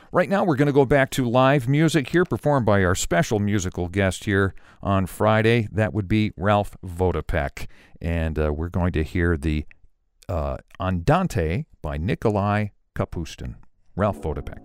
Right now, we're going to go back to live music here, performed by our special musical guest here on Friday. That would be Ralph Vodopek. And we're going to hear the Andante by Nikolai Kapustin. Ralph Vodopek.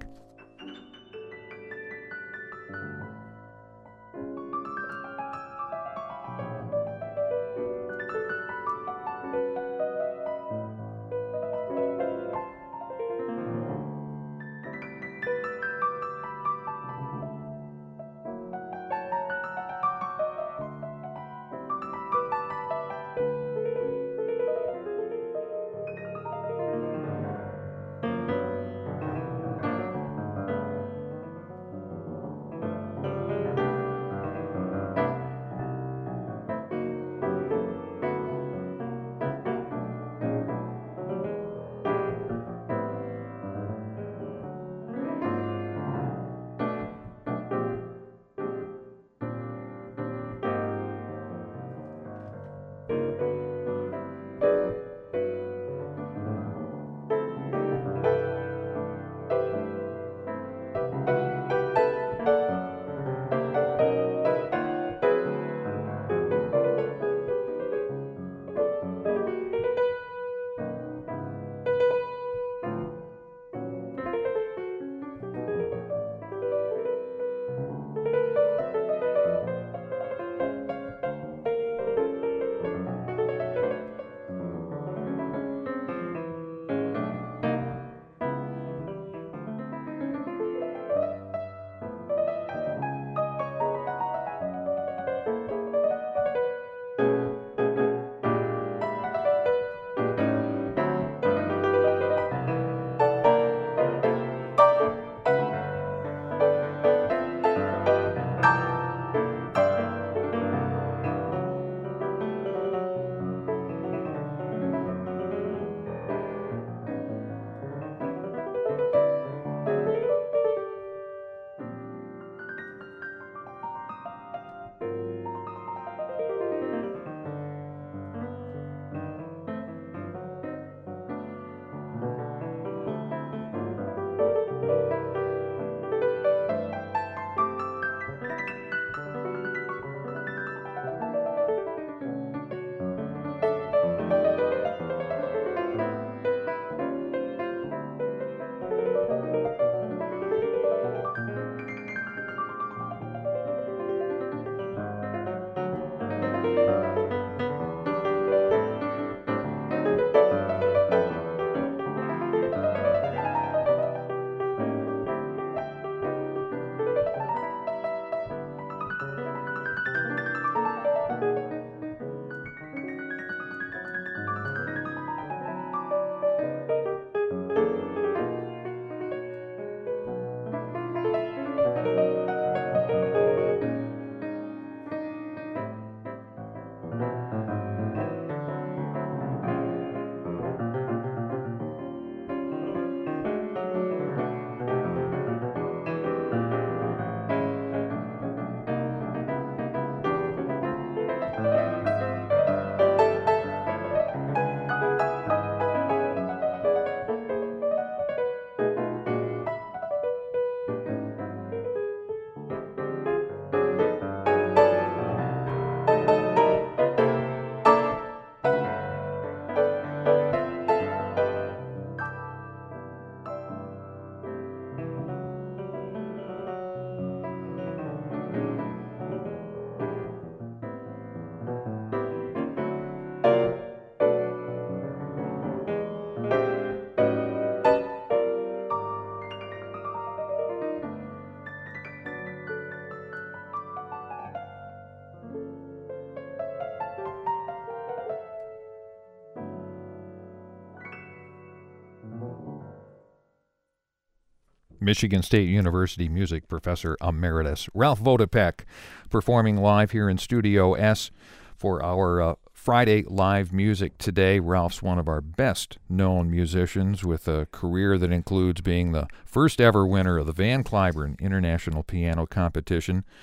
Michigan State University music professor emeritus Ralph Vodopek, performing live here in Studio S for our Friday live music today. Ralph's one of our best known musicians with a career that includes being the first ever winner of the Van Cliburn International Piano Competition,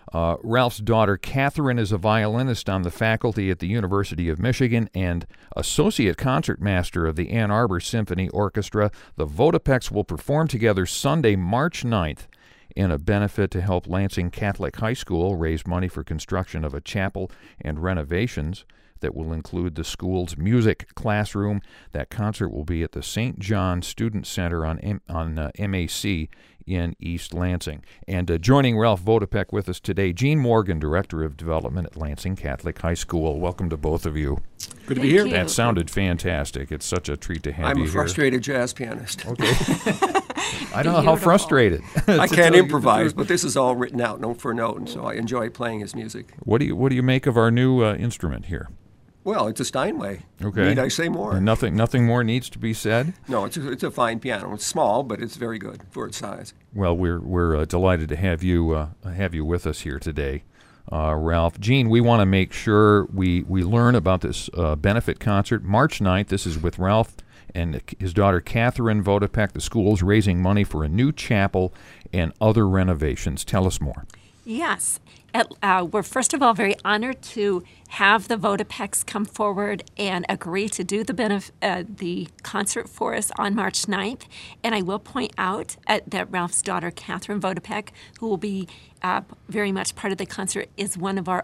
Ralph's daughter, Catherine, is a violinist on the faculty at the University of Michigan and associate concertmaster of the Ann Arbor Symphony Orchestra. The Vodopeks will perform together Sunday, March 9th in a benefit to help Lansing Catholic High School raise money for construction of a chapel and renovations that will include the school's music classroom. That concert will be at the St. John Student Center on MAC in East Lansing. And joining Ralph Vodopek with us today, Gene Morgan, Director of Development at Lansing Catholic High School. Welcome to both of you. Good to be here. That sounded fantastic. It's such a treat to have you here. I'm a frustrated jazz pianist. Okay. I don't know how frustrated. I can't improvise, but this is all written out note for note, and so I enjoy playing his music. What do you make of our new instrument here? Well, it's a Steinway. Okay. Need I say more? And nothing more needs to be said? No, it's a fine piano. It's small, but it's very good for its size. Well, we're delighted to have you with us here today, Ralph. Gene, we want to make sure we learn about this benefit concert March 9th. This is with Ralph and his daughter Catherine Vodopek. The school's raising money for a new chapel and other renovations. Tell us more. Yes. We're first of all very honored to have the Vodopeks come forward and agree to do the concert for us on March 9th. And I will point out that Ralph's daughter, Catherine Vodopek, who will be very much part of the concert, is one of our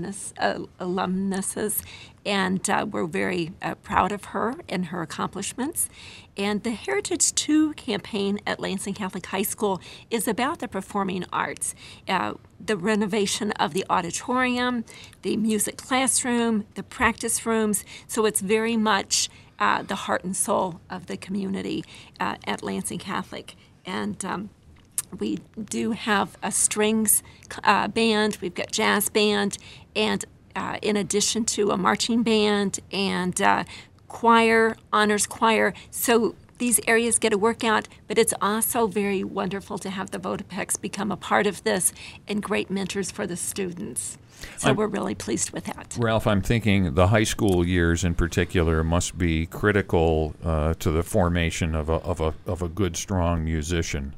alumnuses. And we're very proud of her and her accomplishments. And the Heritage 2 campaign at Lansing Catholic High School is about the performing arts. The renovation of the auditorium, the music classroom, the practice rooms. So it's very much the heart and soul of the community at Lansing Catholic. And we do have a strings band, we've got jazz band, and in addition to a marching band and choir, honors choir. So these areas get a workout, but it's also very wonderful to have the Vodopeks become a part of this and great mentors for the students. So we're really pleased with that. Ralph, I'm thinking the high school years in particular must be critical to the formation of a good, strong musician.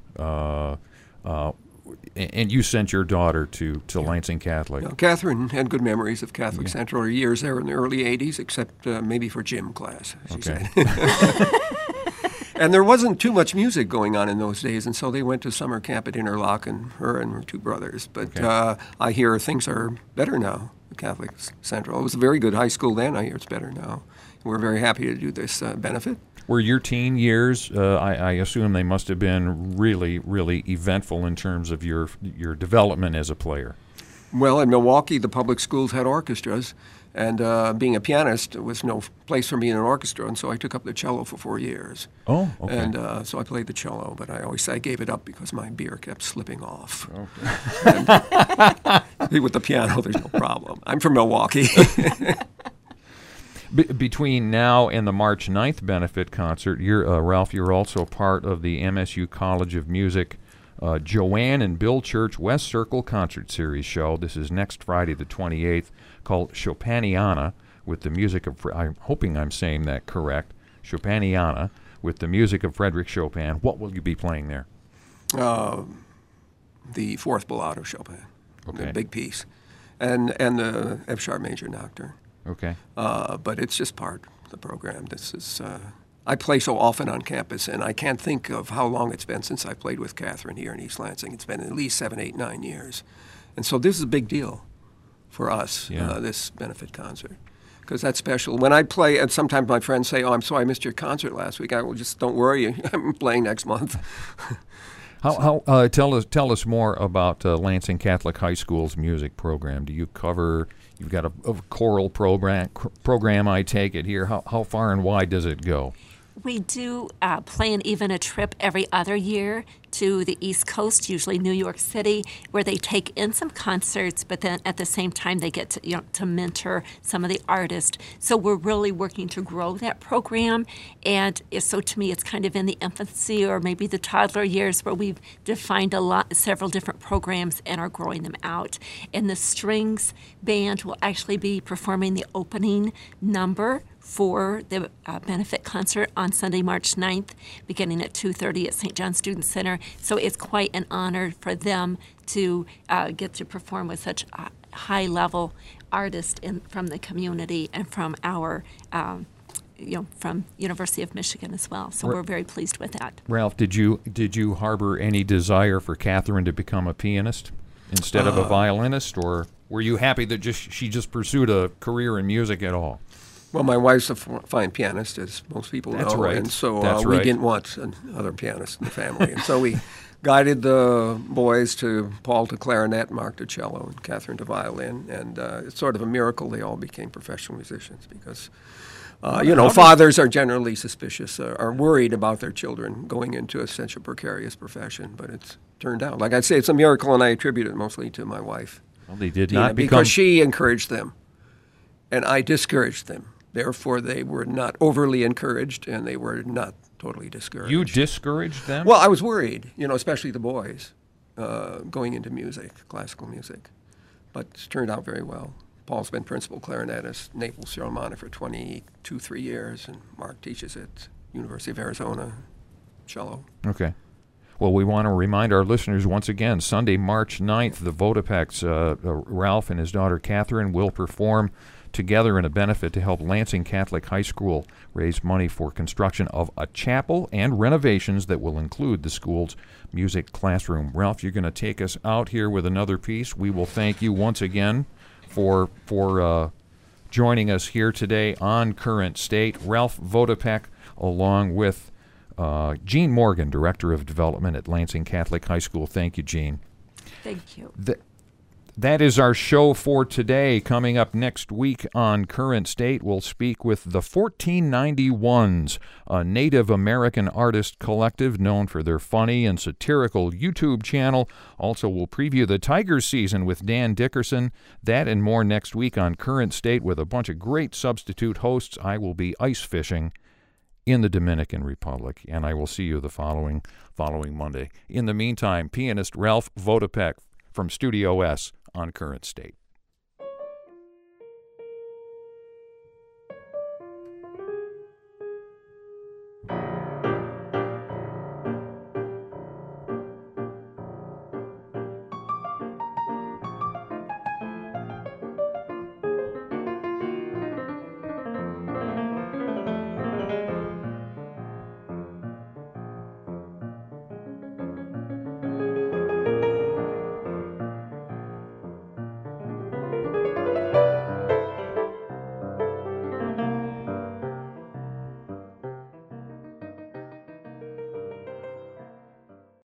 And you sent your daughter to Lansing Catholic. No, Catherine had good memories of Catholic Central. Her years there in the early 80s, except maybe for gym class, she said. And there wasn't too much music going on in those days, and so they went to summer camp at Interlochen, her and her two brothers. But I hear things are better now at Catholic Central. It was a very good high school then. I hear it's better now. We're very happy to do this benefit. Were your teen years, I assume they must have been really, really eventful in terms of your development as a player? Well, in Milwaukee, the public schools had orchestras, and being a pianist, there was no place for me in an orchestra, and so I took up the cello for 4 years. Oh, okay. And so I played the cello, but I gave it up because my beer kept slipping off. Okay. And with the piano, there's no problem. I'm from Milwaukee. Between now and the March 9th benefit concert, Ralph, you're also part of the MSU College of Music Joanne and Bill Church West Circle Concert Series show. This is next Friday, the 28th, called Chopiniana, with the music of, I'm hoping I'm saying that correct, Chopiniana, with the music of Frederick Chopin. What will you be playing there? The fourth Ballade of Chopin, okay. The big piece, and the F-sharp major nocturne. Okay. But it's just part of the program. This is I play so often on campus, and I can't think of how long it's been since I played with Catherine here in East Lansing. It's been at least 7, 8, 9 years. And so this is a big deal for us, this benefit concert, because that's special. When I play, and sometimes my friends say, "Oh, I'm sorry I missed your concert last week." I will just, don't worry, I'm playing next month. Tell us more about Lansing Catholic High School's music program. Do you cover? You've got a choral program. I take it here. How far and wide does it go? We do plan even a trip every other year to the East Coast, usually New York City, where they take in some concerts, but then at the same time they get to mentor some of the artists. So we're really working to grow that program. And so to me, it's kind of in the infancy or maybe the toddler years where we've defined several different programs and are growing them out. And the strings band will actually be performing the opening number for the benefit concert on Sunday, March 9th, beginning at 2:30 at St. John Student Center. So it's quite an honor for them to get to perform with such high-level artists from the community and from our from University of Michigan as well. So we're very pleased with that. Ralph, did you harbor any desire for Catherine to become a pianist instead of a violinist, or were you happy that she just pursued a career in music at all? Well, my wife's a fine pianist, as most people know. That's right. And so we didn't want another pianist in the family. And so we guided the boys Paul to clarinet, Mark to cello, and Catherine to violin. And it's sort of a miracle they all became professional musicians because fathers are generally suspicious, are worried about their children going into such a precarious profession, but it's turned out. Like I say, it's a miracle, and I attribute it mostly to my wife. Well, they did not become... Because she encouraged them, and I discouraged them. Therefore, they were not overly encouraged, and they were not totally discouraged. You discouraged them? Well, I was worried, especially the boys, going into music, classical music. But it's turned out very well. Paul's been principal clarinetist, Naples Philharmonic for 3 years, and Mark teaches at University of Arizona, cello. Okay. Well, we want to remind our listeners once again, Sunday, March 9th, the Vodopeks, Ralph and his daughter Catherine, will perform together in a benefit to help Lansing Catholic High School raise money for construction of a chapel and renovations that will include the school's music classroom. Ralph, you're going to take us out here with another piece. We will thank you once again for joining us here today on Current State. Ralph Vodopek, along with Gene Morgan, Director of Development at Lansing Catholic High School. Thank you, Gene. Thank you. That is our show for today. Coming up next week on Current State, we'll speak with the 1491s, a Native American artist collective known for their funny and satirical YouTube channel. Also, we'll preview the Tigers season with Dan Dickerson. That and more next week on Current State with a bunch of great substitute hosts. I will be ice fishing in the Dominican Republic, and I will see you the following Monday. In the meantime, pianist Ralph Vodopek from Studio S on Current State.